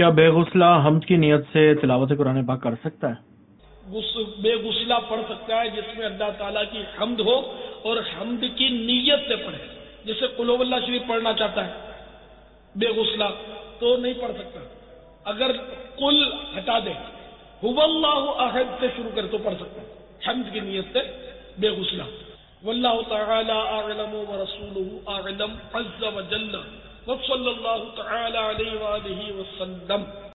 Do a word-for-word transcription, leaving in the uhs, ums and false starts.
क्या बेगुसला हम्द की नियत से तिलावत कुरान पाक कर सकता है? बेगुसला पढ़ सकता है जिसमें अल्लाह ताला की हम्द हो और हम्द की नीयत से पढ़े। जैसे कुल हुवल्लाह शरीफ पढ़ना चाहता है बेगुसला तो नहीं पढ़ सकता। अगर कुल हटा दे हुवल्लाहु अहद से शुरू करे तो पढ़ सकता है हम्द की नीयत से बेगुसला। वल्लाहु तआला अअलम व रसूलुहु अअलम अज़्ज़ व जल्ल व सल्लल्लाहु तआला अलैहि व आलिहि व सल्लम।